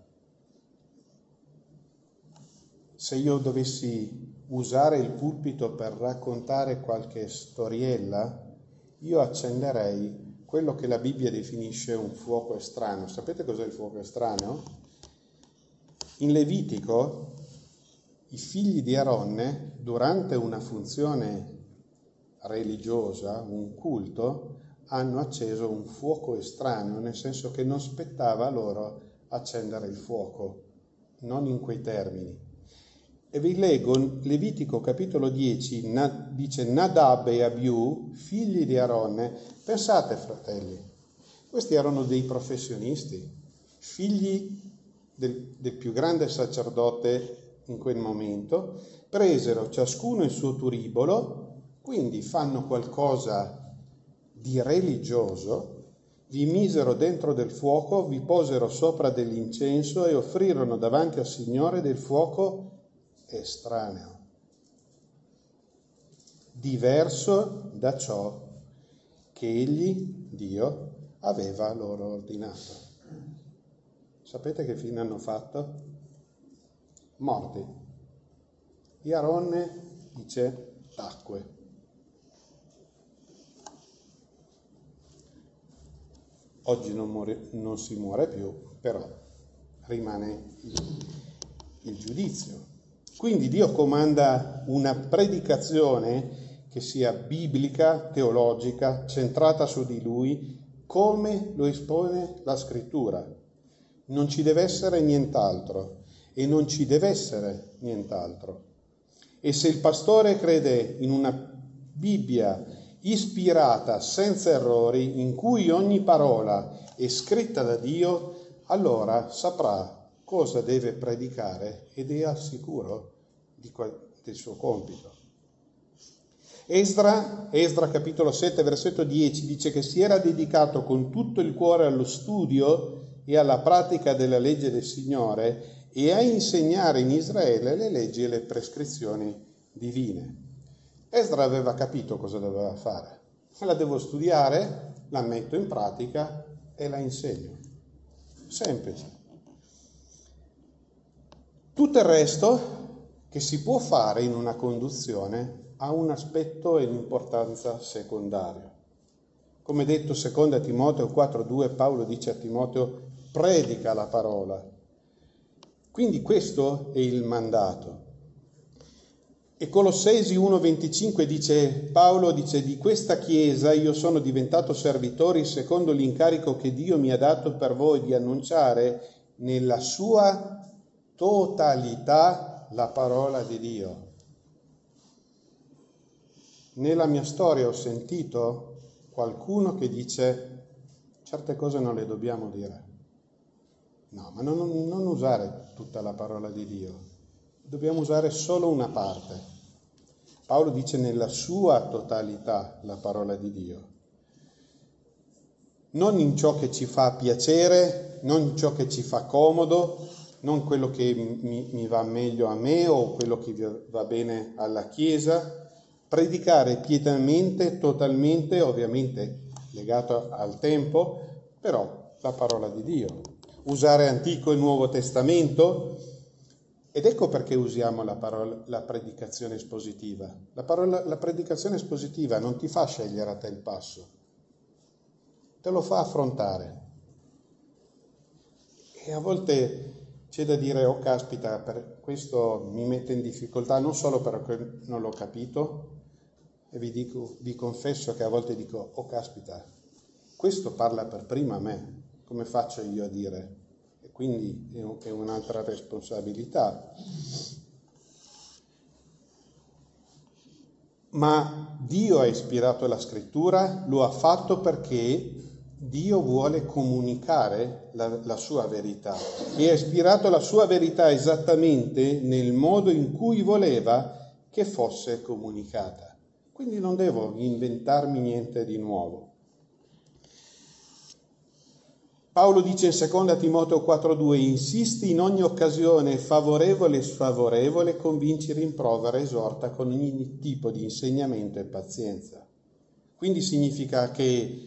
Se io dovessi usare il pulpito per raccontare qualche storiella, io accenderei quello che la Bibbia definisce un fuoco estraneo. Sapete cos'è il fuoco estraneo? In Levitico, i figli di Aronne, durante una funzione religiosa, un culto, hanno acceso un fuoco estraneo, nel senso che non spettava loro accendere il fuoco, non in quei termini. E vi leggo Levitico capitolo 10, dice Nadab e Abiù, figli di Aronne. Pensate, fratelli, questi erano dei professionisti, figli del più grande sacerdote in quel momento, presero ciascuno il suo turibolo, quindi fanno qualcosa di religioso, vi misero dentro del fuoco, vi posero sopra dell'incenso e offrirono davanti al Signore del fuoco estraneo, diverso da ciò che egli, Dio, aveva loro ordinato. Sapete che fine hanno fatto? Morti. E Aronne dice tacque. Oggi non si muore più, però rimane il giudizio. Quindi Dio comanda una predicazione che sia biblica, teologica, centrata su di Lui, come lo espone la Scrittura. Non ci deve essere nient'altro e non ci deve essere nient'altro. E se il pastore crede in una Bibbia ispirata, senza errori, in cui ogni parola è scritta da Dio, allora saprà cosa deve predicare ed è al sicuro del suo compito. Esdra capitolo 7 versetto 10 dice che si era dedicato con tutto il cuore allo studio e alla pratica della legge del Signore e a insegnare in Israele le leggi e le prescrizioni divine. Esdra aveva capito cosa doveva fare. La devo studiare, la metto in pratica e la insegno. Semplice. Tutto il resto che si può fare in una conduzione ha un aspetto e un'importanza secondaria. Come detto, 2 Timoteo 4,2, Paolo dice a Timoteo: predica la parola. Quindi questo è il mandato. E Colossesi 1,25 Paolo dice: di questa Chiesa io sono diventato servitore secondo l'incarico che Dio mi ha dato per voi di annunciare nella sua totalità la parola di Dio. Nella mia storia ho sentito qualcuno che dice: certe cose non le dobbiamo dire. No, ma non usare tutta la parola di Dio, dobbiamo usare solo una parte. Paolo dice nella sua totalità la parola di Dio. Non in ciò che ci fa piacere, non in ciò che ci fa comodo, non quello che mi va meglio a me o quello che va bene alla Chiesa. Predicare pietamente, totalmente, ovviamente legato al tempo, però la parola di Dio. Usare Antico e Nuovo Testamento, ed ecco perché usiamo la predicazione espositiva. La predicazione espositiva non ti fa scegliere a te il passo, te lo fa affrontare. E a volte c'è da dire: oh caspita, per questo mi mette in difficoltà, non solo perché non l'ho capito, e vi confesso che a volte dico: oh caspita, questo parla per prima a me, come faccio io a dire? E quindi è un'altra responsabilità. Ma Dio ha ispirato la scrittura, lo ha fatto perché Dio vuole comunicare la sua verità e ha ispirato la sua verità esattamente nel modo in cui voleva che fosse comunicata. Quindi non devo inventarmi niente di nuovo. Paolo dice in 2 Timoteo 4,2: insisti in ogni occasione, favorevole e sfavorevole, convinci, rimprovera, esorta con ogni tipo di insegnamento e pazienza. Quindi significa che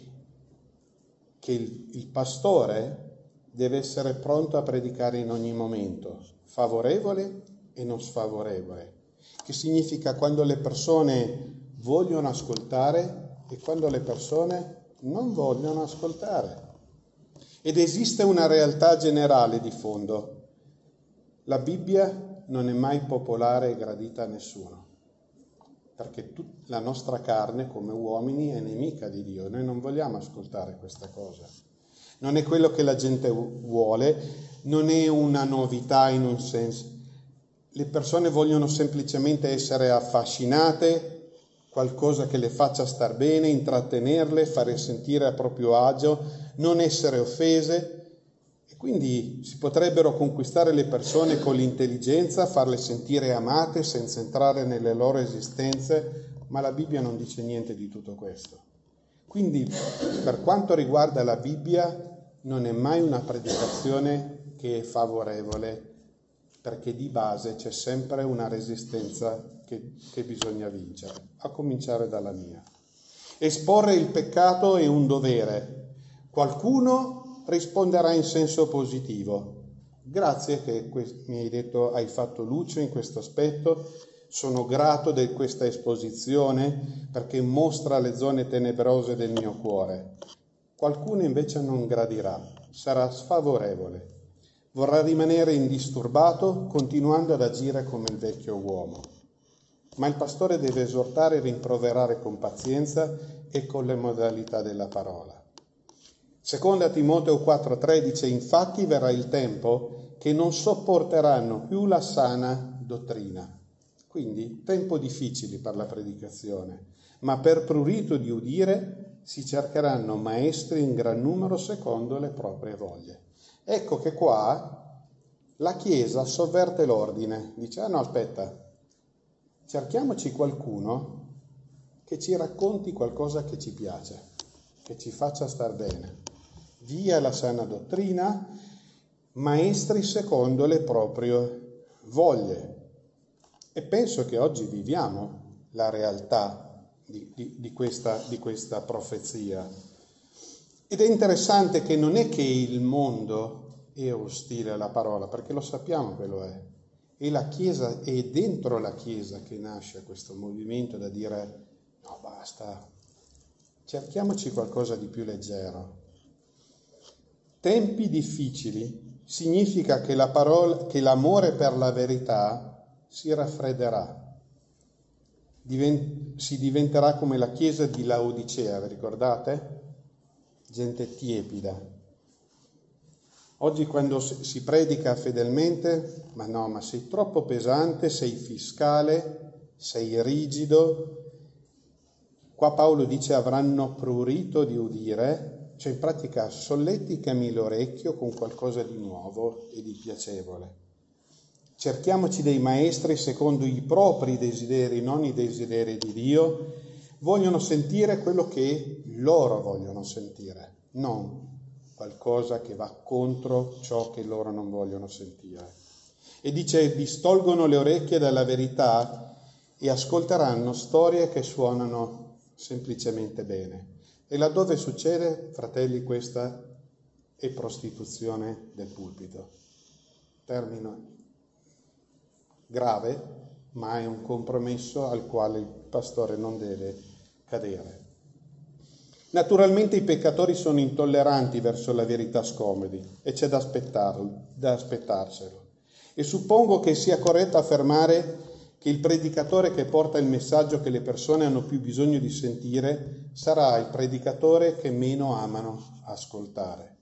il pastore deve essere pronto a predicare in ogni momento, favorevole e non sfavorevole, che significa quando le persone vogliono ascoltare e quando le persone non vogliono ascoltare. Ed esiste una realtà generale di fondo: la Bibbia non è mai popolare e gradita a nessuno, perché la nostra carne come uomini è nemica di Dio. Noi non vogliamo ascoltare questa cosa. Non è quello che la gente vuole, non è una novità in un senso. Le persone vogliono semplicemente essere affascinate, qualcosa che le faccia star bene, intrattenerle, fare sentire a proprio agio, non essere offese. E quindi si potrebbero conquistare le persone con l'intelligenza, farle sentire amate senza entrare nelle loro esistenze, ma la Bibbia non dice niente di tutto questo. Quindi per quanto riguarda la Bibbia non è mai una predicazione che è favorevole, perché di base c'è sempre una resistenza che bisogna vincere, a cominciare dalla mia. Esporre il peccato è un dovere. Qualcuno risponderà in senso positivo. Grazie che mi hai detto, hai fatto luce in questo aspetto, sono grato di questa esposizione perché mostra le zone tenebrose del mio cuore. Qualcuno invece non gradirà, sarà sfavorevole. Vorrà rimanere indisturbato, continuando ad agire come il vecchio uomo. Ma il pastore deve esortare e rimproverare con pazienza e con le modalità della parola. 2 Timoteo 4,3 dice: infatti verrà il tempo che non sopporteranno più la sana dottrina. Quindi tempo difficili per la predicazione, ma per prurito di udire si cercheranno maestri in gran numero secondo le proprie voglie. Ecco che qua la Chiesa sovverte l'ordine, dice: ah no, aspetta, cerchiamoci qualcuno che ci racconti qualcosa che ci piace, che ci faccia star bene. Via la sana dottrina, maestri secondo le proprie voglie. E penso che oggi viviamo la realtà di questa profezia. Ed è interessante che non è che il mondo è ostile alla parola, perché lo sappiamo che lo è. E la Chiesa, è dentro la Chiesa che nasce questo movimento da dire no, basta, cerchiamoci qualcosa di più leggero. Tempi difficili significa che l'amore per la verità si raffredderà, si diventerà come la Chiesa di Laodicea, vi ricordate? Gente tiepida. Oggi quando si predica fedelmente, ma sei troppo pesante, sei fiscale, sei rigido. Qua Paolo dice avranno prurito di udire, cioè in pratica solleticami l'orecchio con qualcosa di nuovo e di piacevole. Cerchiamoci dei maestri secondo i propri desideri, non i desideri di Dio. Vogliono sentire quello che loro vogliono sentire, non qualcosa che va contro ciò che loro non vogliono sentire. E dice, distolgono le orecchie dalla verità e ascolteranno storie che suonano semplicemente bene. E laddove succede, fratelli, questa è prostituzione del pulpito. Termino grave, ma è un compromesso al quale il pastore non deve cadere. Naturalmente i peccatori sono intolleranti verso la verità scomodi e c'è da aspettarselo. E suppongo che sia corretto affermare che il predicatore che porta il messaggio che le persone hanno più bisogno di sentire sarà il predicatore che meno amano ascoltare.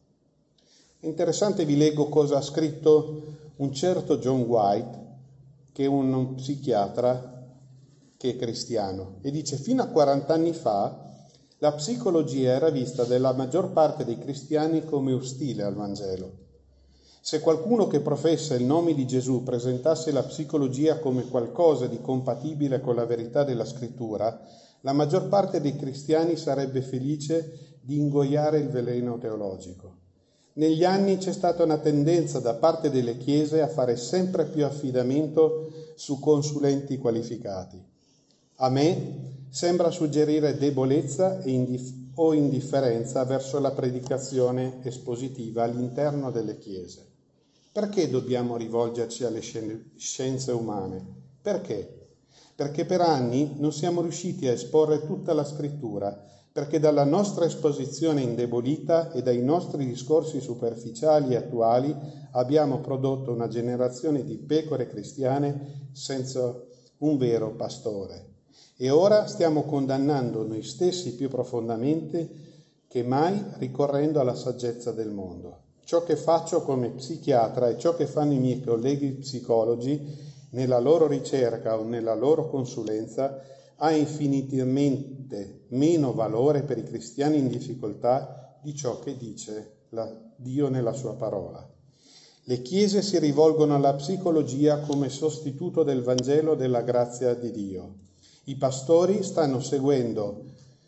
È interessante, vi leggo cosa ha scritto un certo John White, che è un psichiatra che è cristiano, e dice: fino a 40 anni fa la psicologia era vista dalla maggior parte dei cristiani come ostile al Vangelo. Se qualcuno che professa il nome di Gesù presentasse la psicologia come qualcosa di compatibile con la verità della Scrittura, la maggior parte dei cristiani sarebbe felice di ingoiare il veleno teologico. Negli anni c'è stata una tendenza da parte delle chiese a fare sempre più affidamento su consulenti qualificati. A me sembra suggerire debolezza o indifferenza verso la predicazione espositiva all'interno delle chiese. Perché dobbiamo rivolgerci alle scienze umane? Perché? Perché per anni non siamo riusciti a esporre tutta la Scrittura, perché dalla nostra esposizione indebolita e dai nostri discorsi superficiali e attuali abbiamo prodotto una generazione di pecore cristiane senza un vero pastore. E ora stiamo condannando noi stessi più profondamente che mai, ricorrendo alla saggezza del mondo. Ciò che faccio come psichiatra e ciò che fanno i miei colleghi psicologi nella loro ricerca o nella loro consulenza ha infinitamente meno valore per i cristiani in difficoltà di ciò che dice Dio nella sua parola. Le chiese si rivolgono alla psicologia come sostituto del Vangelo della grazia di Dio. I pastori stanno seguendo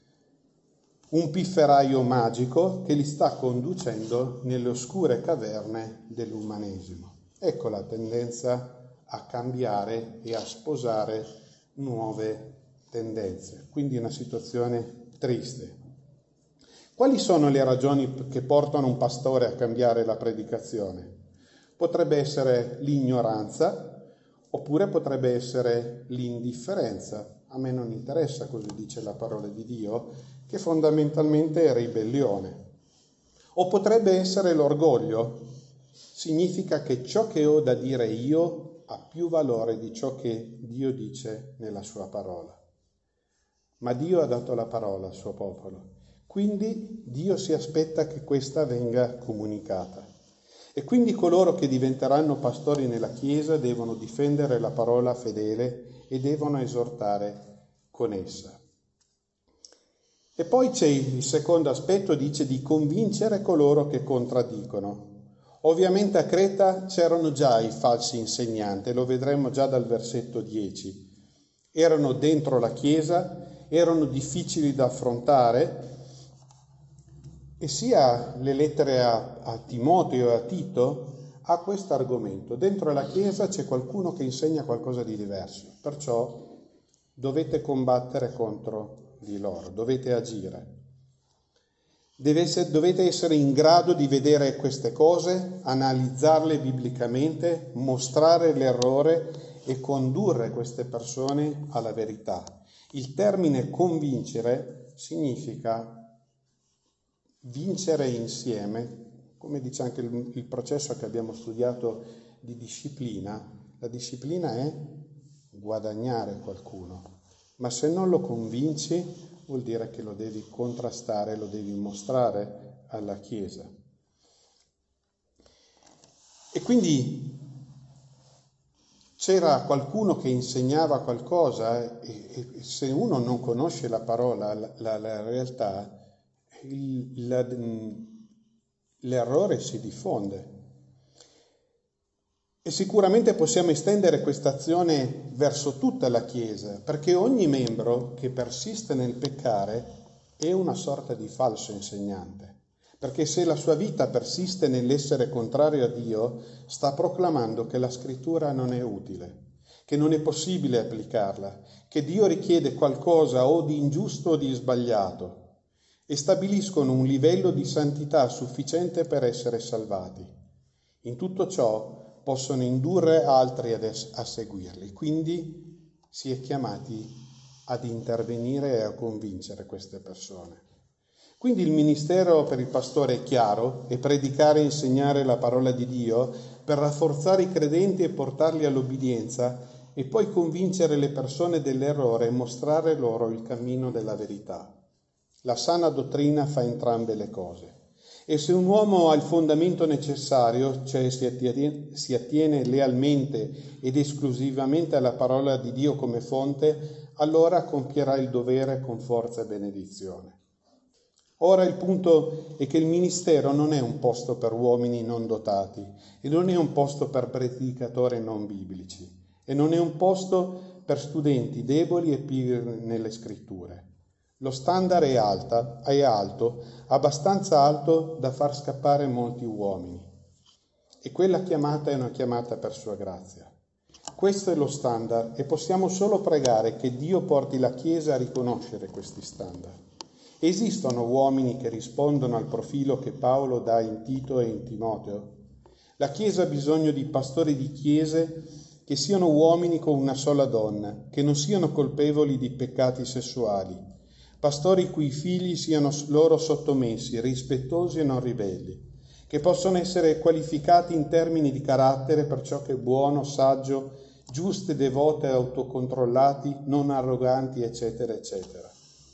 un pifferaio magico che li sta conducendo nelle oscure caverne dell'umanesimo. Ecco la tendenza a cambiare e a sposare nuove tendenze. Quindi una situazione triste. Quali sono le ragioni che portano un pastore a cambiare la predicazione? Potrebbe essere l'ignoranza, oppure potrebbe essere l'indifferenza. A me non interessa, così dice la parola di Dio, che fondamentalmente è ribellione. O potrebbe essere l'orgoglio. Significa che ciò che ho da dire io ha più valore di ciò che Dio dice nella sua parola. Ma Dio ha dato la parola al suo popolo, quindi Dio si aspetta che questa venga comunicata. E quindi coloro che diventeranno pastori nella Chiesa devono difendere la parola fedele e devono esortare con essa. E poi c'è il secondo aspetto, dice di convincere coloro che contraddicono. Ovviamente a Creta c'erano già i falsi insegnanti, lo vedremo già dal versetto 10. Erano dentro la Chiesa erano difficili da affrontare, e sia le lettere a Timoteo e a Tito ha questo argomento. Dentro la Chiesa c'è qualcuno che insegna qualcosa di diverso, perciò dovete combattere contro di loro, dovete agire. Dovete essere in grado di vedere queste cose, analizzarle biblicamente, mostrare l'errore e condurre queste persone alla verità. Il termine convincere significa vincere insieme, come dice anche il processo che abbiamo studiato di disciplina. La disciplina è guadagnare qualcuno, ma se non lo convinci vuol dire che lo devi contrastare, lo devi mostrare alla Chiesa. E quindi c'era qualcuno che insegnava qualcosa e se uno non conosce la parola, la realtà, l'errore si diffonde. E sicuramente possiamo estendere questa azione verso tutta la Chiesa, perché ogni membro che persiste nel peccare è una sorta di falso insegnante, perché se la sua vita persiste nell'essere contrario a Dio, sta proclamando che la scrittura non è utile, che non è possibile applicarla, che Dio richiede qualcosa o di ingiusto o di sbagliato, e stabiliscono un livello di santità sufficiente per essere salvati. In tutto ciò possono indurre altri a seguirli, quindi si è chiamati ad intervenire e a convincere queste persone. Quindi il ministero per il pastore è chiaro, è predicare e insegnare la parola di Dio per rafforzare i credenti e portarli all'obbedienza e poi convincere le persone dell'errore e mostrare loro il cammino della verità. La sana dottrina fa entrambe le cose. E se un uomo ha il fondamento necessario, cioè si attiene lealmente ed esclusivamente alla parola di Dio come fonte, allora compierà il dovere con forza e benedizione. Ora il punto è che il ministero non è un posto per uomini non dotati e non è un posto per predicatori non biblici e non è un posto per studenti deboli e pigri nelle scritture. Lo standard è alto, abbastanza alto da far scappare molti uomini. E quella chiamata è una chiamata per sua grazia. Questo è lo standard e possiamo solo pregare che Dio porti la Chiesa a riconoscere questi standard. Esistono uomini che rispondono al profilo che Paolo dà in Tito e in Timoteo. La Chiesa ha bisogno di pastori di chiese che siano uomini con una sola donna, che non siano colpevoli di peccati sessuali, pastori cui figli siano loro sottomessi, rispettosi e non ribelli, che possono essere qualificati in termini di carattere per ciò che è buono, saggio, giuste, devote, autocontrollati, non arroganti, eccetera, eccetera.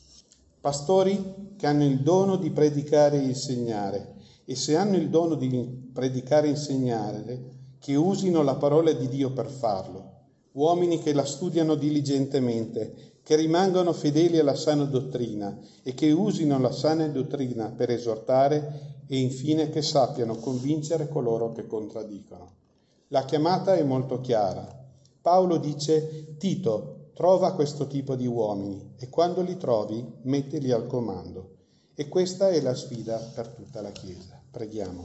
Pastori che hanno il dono di predicare e insegnare, e se hanno il dono di predicare e insegnare, che usino la parola di Dio per farlo. Uomini che la studiano diligentemente, che rimangano fedeli alla sana dottrina e che usino la sana dottrina per esortare e infine che sappiano convincere coloro che contraddicono. La chiamata è molto chiara. Paolo dice: Tito, trova questo tipo di uomini e quando li trovi mettili al comando. E questa è la sfida per tutta la Chiesa. Preghiamo.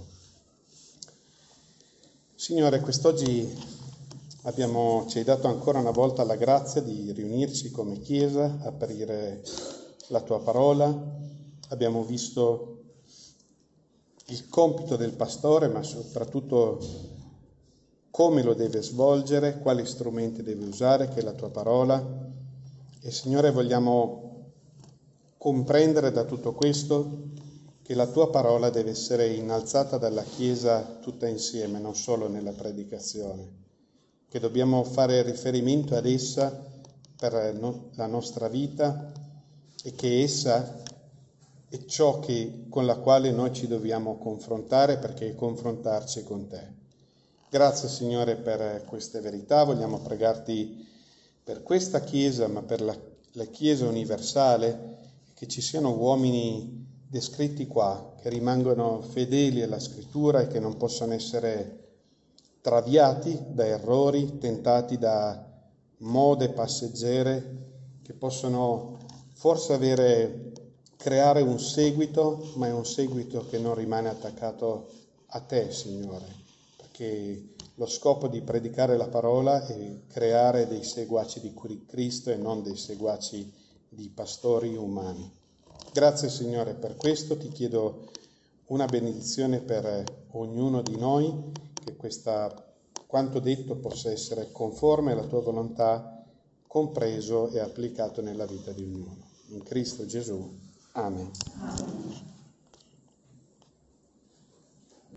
Signore, quest'oggi ci hai dato ancora una volta la grazia di riunirci come Chiesa, aprire la tua parola. Abbiamo visto il compito del pastore, ma soprattutto come lo deve svolgere, quali strumenti deve usare, che è la tua parola. E Signore, vogliamo comprendere da tutto questo che la tua parola deve essere innalzata dalla Chiesa tutta insieme, non solo nella predicazione, che dobbiamo fare riferimento ad essa per la nostra vita e che essa è ciò con la quale noi ci dobbiamo confrontare, perché confrontarci con te. Grazie Signore per queste verità, vogliamo pregarti per questa Chiesa, ma per la Chiesa universale, che ci siano uomini descritti qua, che rimangono fedeli alla Scrittura e che non possono essere traviati da errori, tentati da mode passeggere, che possono forse creare un seguito, ma è un seguito che non rimane attaccato a te, Signore, perché lo scopo di predicare la parola è creare dei seguaci di Cristo e non dei seguaci di pastori umani. Grazie, Signore, per questo. Ti chiedo una benedizione per ognuno di noi, che quanto detto possa essere conforme alla tua volontà, compreso e applicato nella vita di ognuno. In Cristo Gesù. Amen.